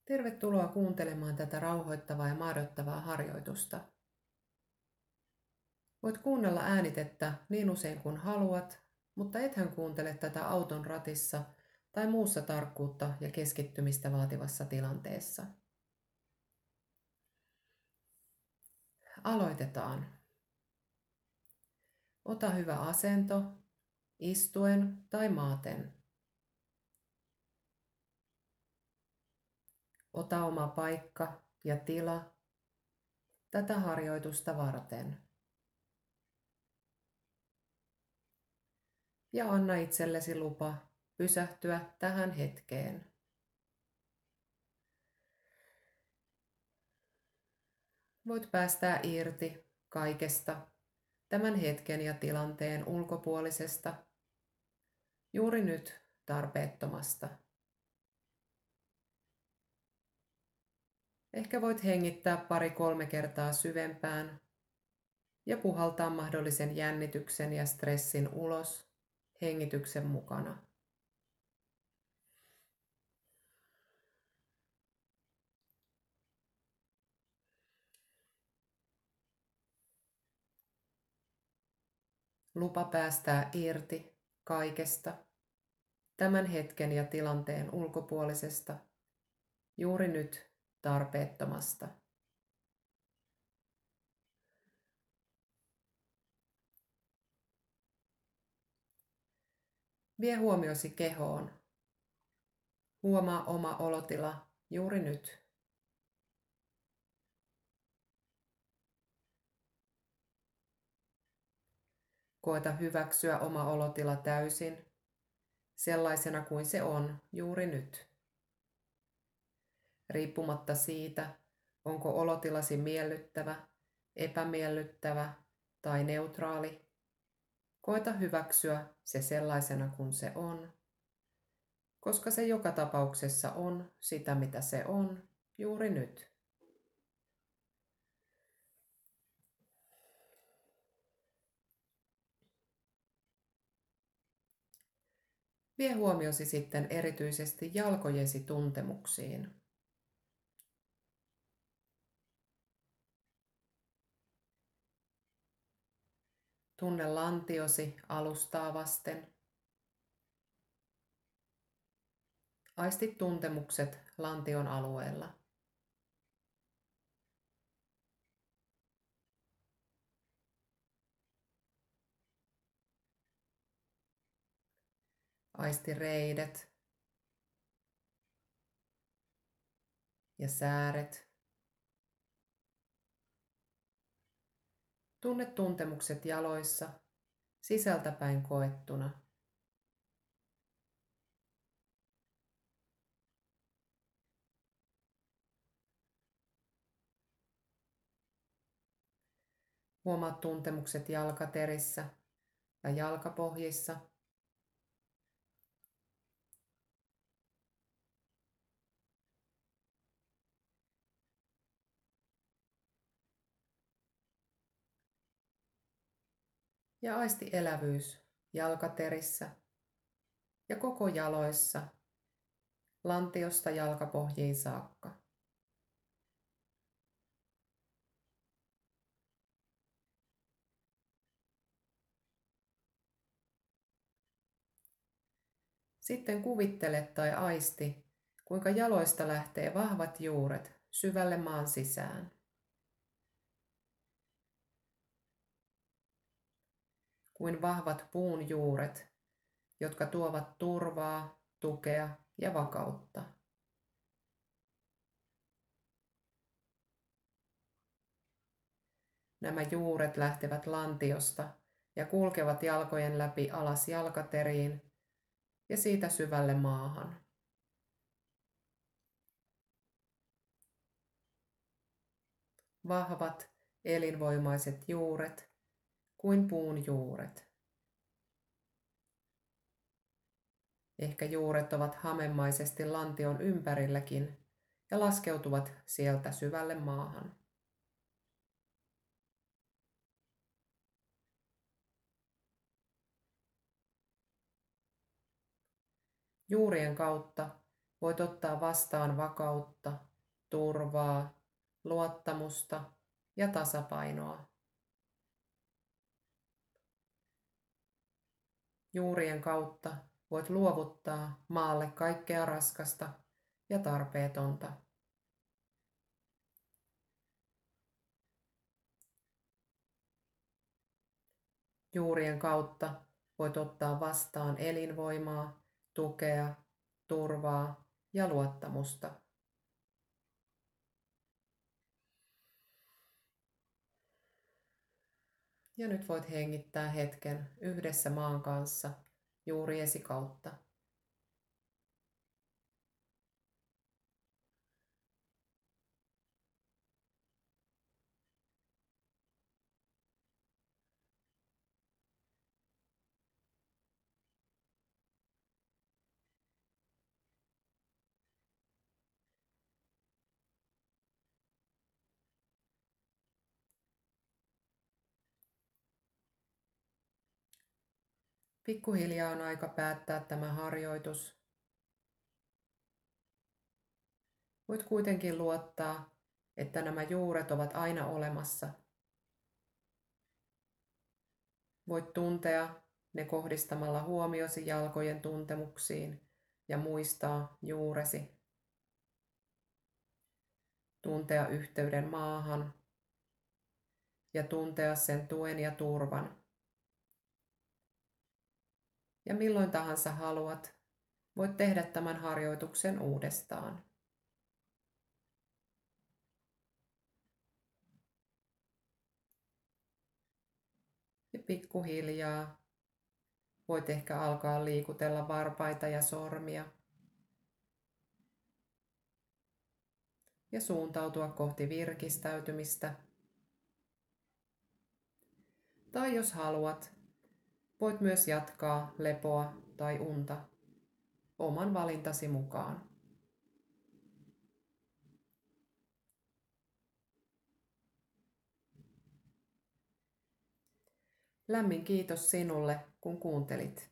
Tervetuloa kuuntelemaan tätä rauhoittavaa ja mahdottavaa harjoitusta. Voit kuunnella äänitettä niin usein kuin haluat, mutta ethän kuuntele tätä auton ratissa tai muussa tarkkuutta ja keskittymistä vaativassa tilanteessa. Aloitetaan. Ota hyvä asento, istuen tai maaten. Ota oma paikka ja tila tätä harjoitusta varten. Ja anna itsellesi lupa pysähtyä tähän hetkeen. Voit päästää irti kaikesta tämän hetken ja tilanteen ulkopuolisesta, juuri nyt tarpeettomasta. Ehkä voit hengittää 2-3 kertaa syvempään ja puhaltaa mahdollisen jännityksen ja stressin ulos hengityksen mukana. Lupa päästää irti kaikesta tämän hetken ja tilanteen ulkopuolisesta, juuri nyt tarpeettomasta. Vie huomiosi kehoon. Huomaa oma olotila juuri nyt. Koeta hyväksyä oma olotila täysin, sellaisena kuin se on juuri nyt. Riippumatta siitä, onko olotilasi miellyttävä, epämiellyttävä tai neutraali, koeta hyväksyä se sellaisena kuin se on, koska se joka tapauksessa on sitä, mitä se on juuri nyt. Vie huomiosi sitten erityisesti jalkojesi tuntemuksiin. Tunne lantiosi alustaa vasten. Aisti tuntemukset lantion alueella. Aisti reidet ja sääret. Tunne tuntemukset jaloissa sisältäpäin koettuna. Huomaa tuntemukset jalkaterissä ja jalkapohjissa. Ja aisti elävyys jalkaterissä ja koko jaloissa, lantiosta jalkapohjiin saakka. Sitten kuvittele tai aisti, kuinka jaloista lähtee vahvat juuret syvälle maan sisään. Kuin vahvat puun juuret, jotka tuovat turvaa, tukea ja vakautta. Nämä juuret lähtevät lantiosta ja kulkevat jalkojen läpi alas jalkateriin ja siitä syvälle maahan. Vahvat, elinvoimaiset juuret kuin puun juuret. Ehkä juuret ovat hamemaisesti lantion ympärilläkin ja laskeutuvat sieltä syvälle maahan. Juurien kautta Voit ottaa vastaan vakautta, turvaa, luottamusta ja tasapainoa. Juurien kautta voit luovuttaa maalle kaikkea raskasta ja tarpeetonta. Juurien kautta voit ottaa vastaan elinvoimaa, tukea, turvaa ja luottamusta. Ja nyt voit hengittää hetken yhdessä maan kanssa juuriesi kautta. Pikkuhiljaa on aika päättää tämä harjoitus. Voit kuitenkin luottaa, että nämä juuret ovat aina olemassa. Voit tuntea ne kohdistamalla huomiosi jalkojen tuntemuksiin ja muistaa juuresi. Tuntea yhteyden maahan ja tuntea sen tuen ja turvan. Ja milloin tahansa haluat, voit tehdä tämän harjoituksen uudestaan. Ja pikkuhiljaa voit ehkä alkaa liikutella varpaita ja sormia ja suuntautua kohti virkistäytymistä. Tai jos haluat, voit myös jatkaa lepoa tai unta oman valintasi mukaan. Lämmin kiitos sinulle, kun kuuntelit.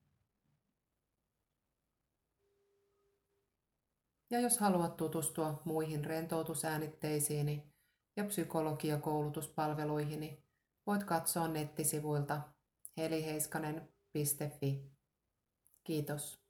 Ja jos haluat tutustua muihin rentoutusäänitteisiini ja psykologiakoulutuspalveluihini, voit katsoa nettisivuilta heliheiskanen.fi. Kiitos.